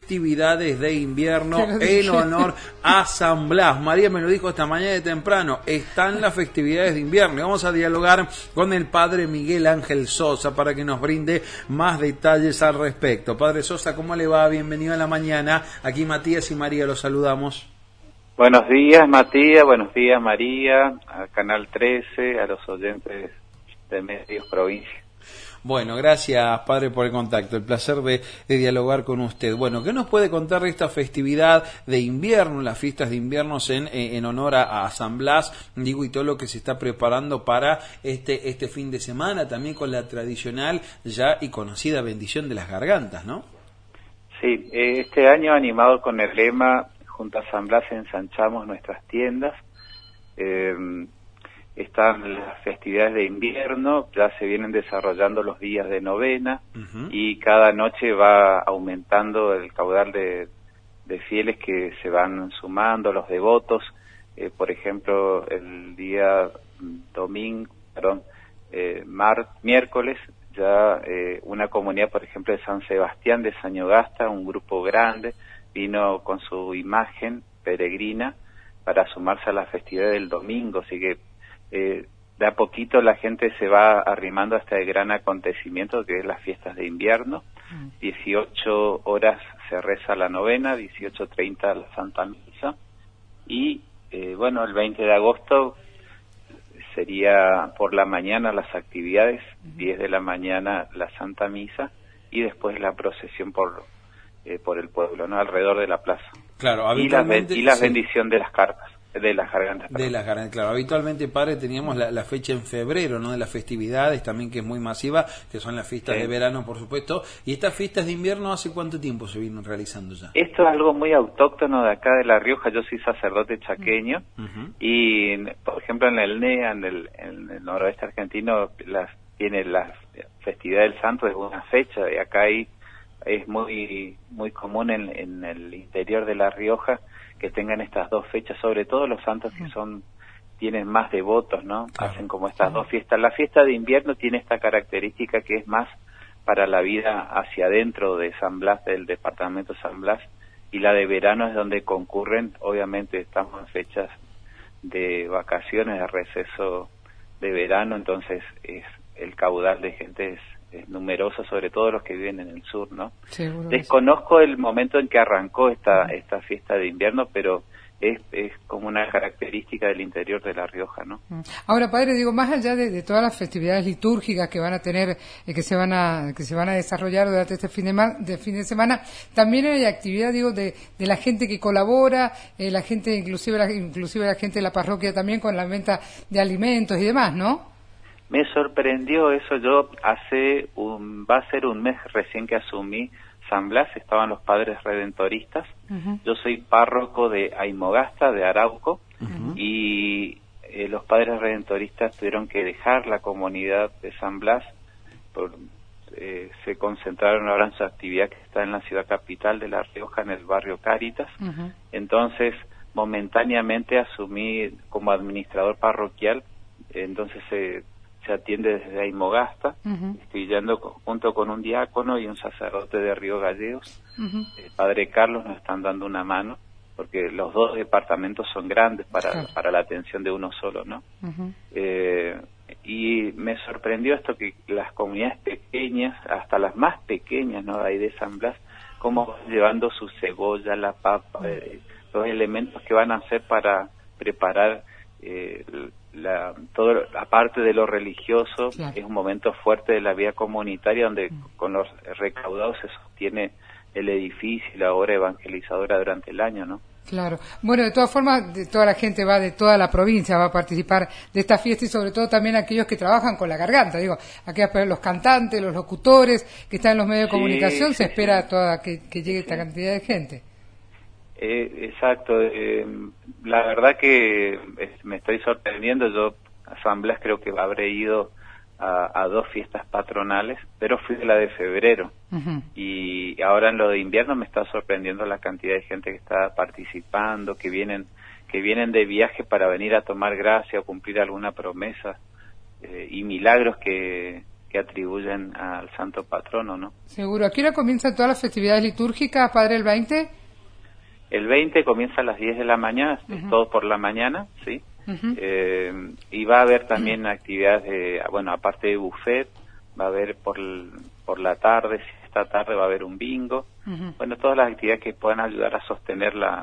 festividades de invierno en honor a San Blas. María me lo dijo esta mañana de temprano, están las festividades de invierno y vamos a dialogar con el padre Miguel Ángel Sosa para que nos brinde más detalles al respecto. Padre Sosa, ¿cómo le va? Bienvenido a la mañana. Aquí Matías y María los saludamos. Buenos días, Matías, buenos días, María, a Canal 13, a los oyentes de Medios Provincia. Bueno, gracias, padre, por el contacto, el placer de dialogar con usted. Bueno, ¿qué nos puede contar de esta festividad de invierno, las fiestas de invierno en honor a San Blas, digo, y todo lo que se está preparando para este fin de semana, también con la tradicional ya y conocida bendición de las gargantas, ¿no? Sí, este año animado con el lema junto a San Blas ensanchamos nuestras tiendas. Están las festividades de invierno, ya se vienen desarrollando los días de novena y cada noche va aumentando el caudal de fieles que se van sumando, los devotos. Por ejemplo, el día miércoles ya una comunidad, por ejemplo, de San Sebastián de Sañogasta, un grupo grande, vino con su imagen peregrina para sumarse a la festividad del domingo, así que de a poquito la gente se va arrimando a este gran acontecimiento que es las fiestas de invierno. 18 horas se reza la novena, 18:30 la Santa Misa y bueno, el 20 de agosto sería por la mañana las actividades, 10 de la mañana la Santa Misa y después la procesión por el pueblo, ¿no? Alrededor de la plaza. Claro, habitualmente, y la bendición de las cartas, de las gargantas. De las gargantas, claro. Habitualmente, padre, teníamos la fecha en febrero, ¿no? De las festividades también, que es muy masiva, que son las fiestas de verano, por supuesto. ¿Y estas fiestas de invierno hace cuánto tiempo se vienen realizando ya? Esto es algo muy autóctono de acá de La Rioja. Yo soy sacerdote chaqueño y, por ejemplo, en el NEA, en el noroeste argentino, tiene la festividad del Santo es una fecha, y acá es muy común en el interior de La Rioja que tengan estas dos fechas, sobre todo los santos que tienen más devotos, ¿no? Claro. Hacen como estas dos fiestas. La fiesta de invierno tiene esta característica que es más para la vida hacia adentro de San Blas, del departamento San Blas, y la de verano es donde concurren, obviamente estamos en fechas de vacaciones, de receso de verano, entonces el caudal de gente es numeroso, sobre todo los que viven en el sur, ¿no? Desconozco el momento en que arrancó esta fiesta de invierno, pero es como una característica del interior de La Rioja, ¿no? Ahora, padre, digo, más allá de todas las festividades litúrgicas que van a tener, que se van a desarrollar durante este fin de semana, también hay actividad, digo, de la gente que colabora, la gente, inclusive la gente de la parroquia también con la venta de alimentos y demás, ¿no? Me sorprendió eso. Yo va a ser un mes recién que asumí San Blas, estaban los padres redentoristas. Yo soy párroco de Aymogasta, de Arauco, y los padres redentoristas tuvieron que dejar la comunidad de San Blas, se concentraron ahora en su actividad que está en la ciudad capital de La Rioja, en el barrio Cáritas. Entonces, momentáneamente asumí como administrador parroquial, entonces se atiende desde Aymogasta. Estoy yendo junto con un diácono y un sacerdote de Río Gallegos. El padre Carlos nos están dando una mano, porque los dos departamentos son grandes para la atención de uno solo, ¿no? Y me sorprendió esto, que las comunidades pequeñas, hasta las más pequeñas, ¿no? Ahí de San Blas, cómo van llevando su cebolla, la papa, los elementos que van a hacer para preparar aparte de lo religioso, es un momento fuerte de la vida comunitaria donde con los recaudados se sostiene el edificio y la obra evangelizadora durante el año, ¿no? Claro. Bueno, de todas formas, toda la gente de toda la provincia va a participar de esta fiesta y sobre todo también aquellos que trabajan con la garganta, digo, los cantantes, los locutores que están en los medios de comunicación, se espera que llegue esta cantidad de gente. Exacto. La verdad que me estoy sorprendiendo. Yo a San Blas creo que habré ido a dos fiestas patronales, pero fui de la de febrero. Y ahora en lo de invierno me está sorprendiendo la cantidad de gente que está participando, que vienen de viaje para venir a tomar gracia o cumplir alguna promesa, y milagros que que atribuyen al santo patrono, ¿no? Seguro. ¿A qué hora comienzan todas las festividades litúrgicas, padre, el 20? El 20 comienza a las 10 de la mañana, es todo por la mañana, ¿sí? Y va a haber también actividades de, bueno, aparte de buffet, va a haber por la tarde, si esta tarde va a haber un bingo, bueno, todas las actividades que puedan ayudar a sostener la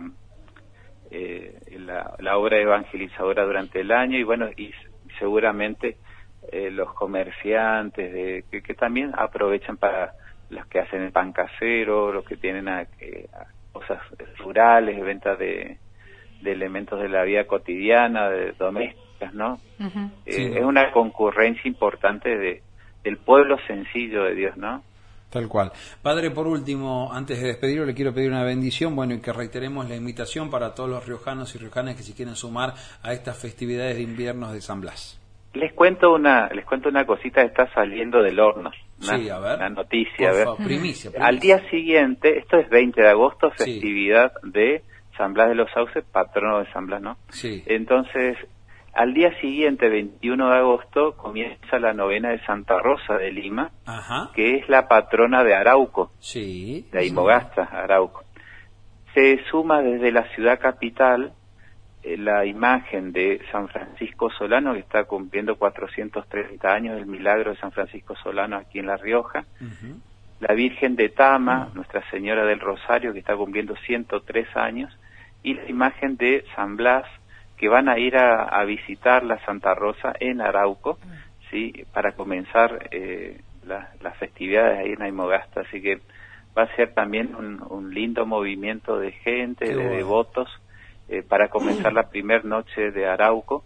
obra evangelizadora durante el año, y bueno, y seguramente los comerciantes que también aprovechan para los que hacen el pan casero, los que tienen cosas rurales, ventas de elementos de la vida cotidiana, de domésticas, ¿no? Sí. Es una concurrencia importante del pueblo sencillo de Dios, ¿no? Tal cual. Padre, por último, antes de despedirlo, le quiero pedir una bendición, bueno, y que reiteremos la invitación para todos los riojanos y riojanas que se quieren sumar a estas festividades de inviernos de San Blas. Les cuento una cosita que está saliendo del horno. Sí, a ver. Una noticia, Por a ver. favor, primicia. Al día siguiente, esto es 20 de agosto, festividad de San Blas de los Sauces, patrono de San Blas, ¿no? Sí. Entonces, al día siguiente, 21 de agosto, comienza la novena de Santa Rosa de Lima, que es la patrona de Arauco, de Aymogasta, Arauco. Se suma desde la ciudad capital la imagen de San Francisco Solano, que está cumpliendo 430 años del milagro de San Francisco Solano aquí en La Rioja, la Virgen de Tama, Nuestra Señora del Rosario, que está cumpliendo 103 años, y la imagen de San Blas, que van a ir a visitar la Santa Rosa en Arauco, ¿sí? Para comenzar las festividades ahí en Aymogasta, así que va a ser también un lindo movimiento de gente, devotos, para comenzar la primera noche de Arauco,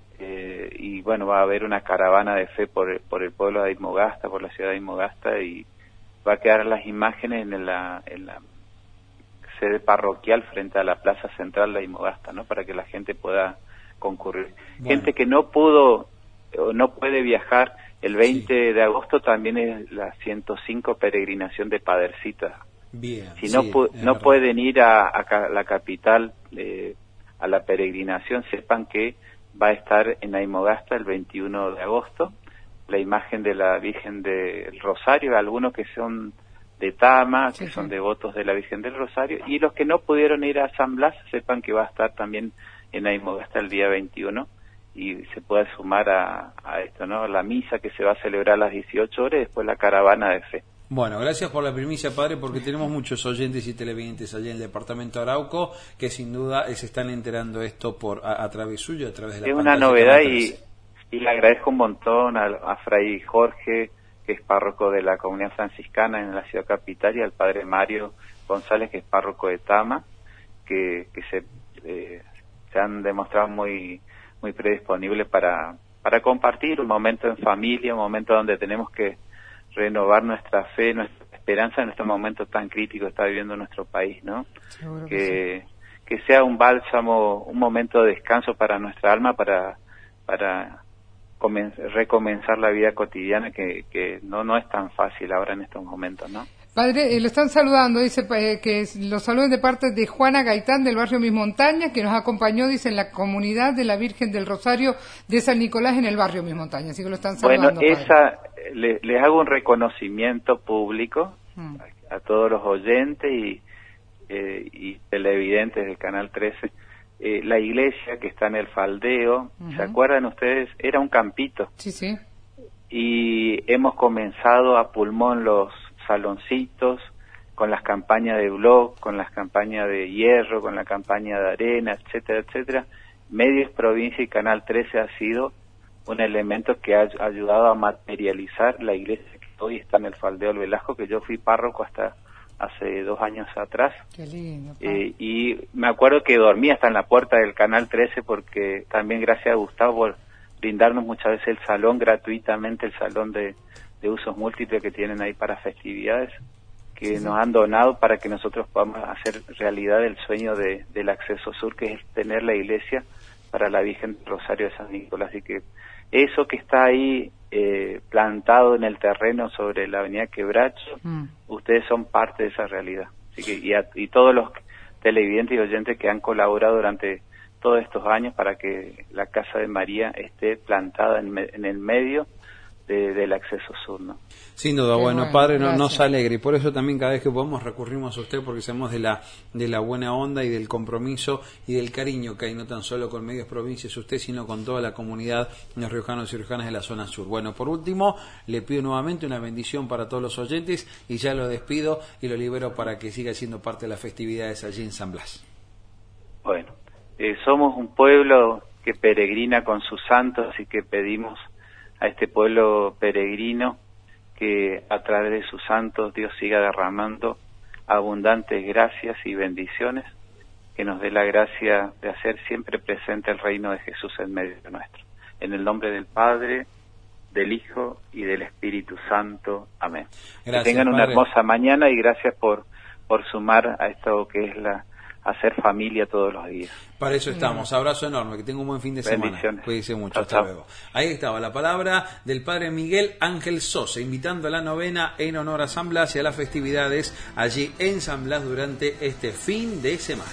y bueno, va a haber una caravana de fe por el pueblo de Aymogasta, por la ciudad de Aymogasta, y va a quedar las imágenes en la sede parroquial frente a la plaza central de Aymogasta, ¿no? Para que la gente pueda concurrir. Bueno. Gente que no pudo o no puede viajar el 20 de agosto también es la 105 peregrinación de Padercita. Bien. Si no pueden ir a la capital a la peregrinación, sepan que va a estar en Aymogasta el 21 de agosto la imagen de la Virgen del Rosario, algunos que son de Tama, que son devotos de la Virgen del Rosario, y los que no pudieron ir a San Blas, sepan que va a estar también en Aymogasta el día 21, y se puede sumar a esto, ¿no? La misa que se va a celebrar a las 18 horas, y después la caravana de fe. Bueno, gracias por la primicia, padre, porque tenemos muchos oyentes y televidentes allá en el departamento de Arauco que sin duda se están enterando esto a través suyo, a través de la pantalla. Es una novedad y le agradezco un montón a Fray Jorge, que es párroco de la comunidad franciscana en la ciudad capital, y al padre Mario González, que es párroco de Tama, que se han demostrado muy predisponibles para compartir un momento en familia, un momento donde tenemos que renovar nuestra fe, nuestra esperanza en estos momentos tan críticos que está viviendo nuestro país, ¿no? Que sea un bálsamo, un momento de descanso para nuestra alma, para recomenzar la vida cotidiana, que no es tan fácil ahora en estos momentos, ¿no? Padre, lo están saludando, dice que los saluden de parte de Juana Gaitán del barrio Mis Montañas, que nos acompañó, dice, en la comunidad de la Virgen del Rosario de San Nicolás en el barrio Mis Montañas, así que lo están saludando. Bueno, les hago un reconocimiento público a todos los oyentes y televidentes del Canal 13. La iglesia que está en el Faldeo, ¿se acuerdan ustedes? Era un campito. Sí. Y hemos comenzado a pulmón los saloncitos, con las campañas de blog, con las campañas de hierro, con la campaña de arena, etcétera, etcétera. Medios Provincia y Canal 13 ha sido un elemento que ha ayudado a materializar la iglesia que hoy está en el Faldeo del Velasco, que yo fui párroco hasta hace 2 años atrás. Qué lindo. Y me acuerdo que dormía hasta en la puerta del Canal 13, porque también gracias a Gustavo por brindarnos muchas veces el salón gratuitamente, el salón de usos múltiples que tienen ahí para festividades, que nos han donado para que nosotros podamos hacer realidad el sueño del acceso sur, que es tener la iglesia para la Virgen del Rosario de San Nicolás. Así que eso que está ahí plantado en el terreno sobre la avenida Quebracho, ustedes son parte de esa realidad. Así que y todos los televidentes y oyentes que han colaborado durante todos estos años para que la Casa de María esté plantada en el medio del acceso sur, ¿no? Sin duda, Qué bueno, bueno, padre, gracias. nos alegra, y por eso también cada vez que podemos recurrimos a usted, porque sabemos de la buena onda y del compromiso y del cariño que hay, no tan solo con Medios Provincias usted, sino con toda la comunidad de riojanos y riojanas de la zona sur. Bueno, por último, le pido nuevamente una bendición para todos los oyentes, y ya lo despido y lo libero para que siga siendo parte de las festividades allí en San Blas. Bueno, somos un pueblo que peregrina con sus santos, y que pedimos a este pueblo peregrino que a través de sus santos Dios siga derramando abundantes gracias y bendiciones, que nos dé la gracia de hacer siempre presente el reino de Jesús en medio nuestro. En el nombre del Padre, del Hijo y del Espíritu Santo. Amén. Gracias, que tengan una padre. hermosa mañana, y gracias por sumar a esto que es hacer familia todos los días. Para eso estamos. Abrazo enorme, que tenga un buen fin de semana. Bendiciones. Cuídense mucho. Chao, Hasta chao. luego. Ahí estaba la palabra del padre Miguel Ángel Sosa, invitando a la novena en honor a San Blas y a las festividades allí en San Blas durante este fin de semana.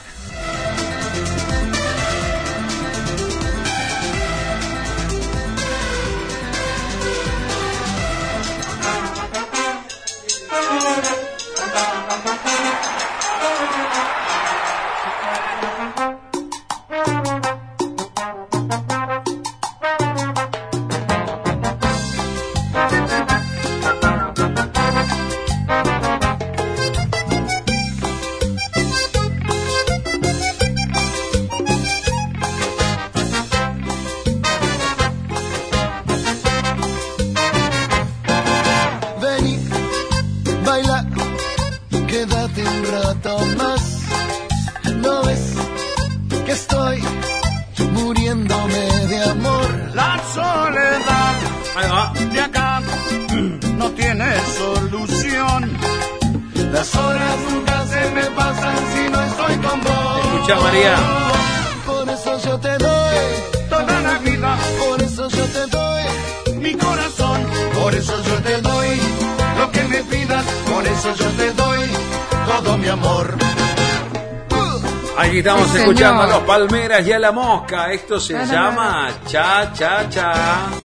Vení, baila, quédate un rato más. ¿No ves que estoy muriéndome de amor? La soledad Ahí va. de acá no tiene solución. Las horas nunca se me pasan si no estoy con vos. Escucha, María. Por eso yo te doy, Toda la vida, por eso yo te doy. mi corazón, por eso yo te doy lo que me pidas, por eso yo te doy todo mi amor. Aquí estamos Sí, escuchando señor. a los Palmeras y a la Mosca. Esto se llama Cha Cha Cha.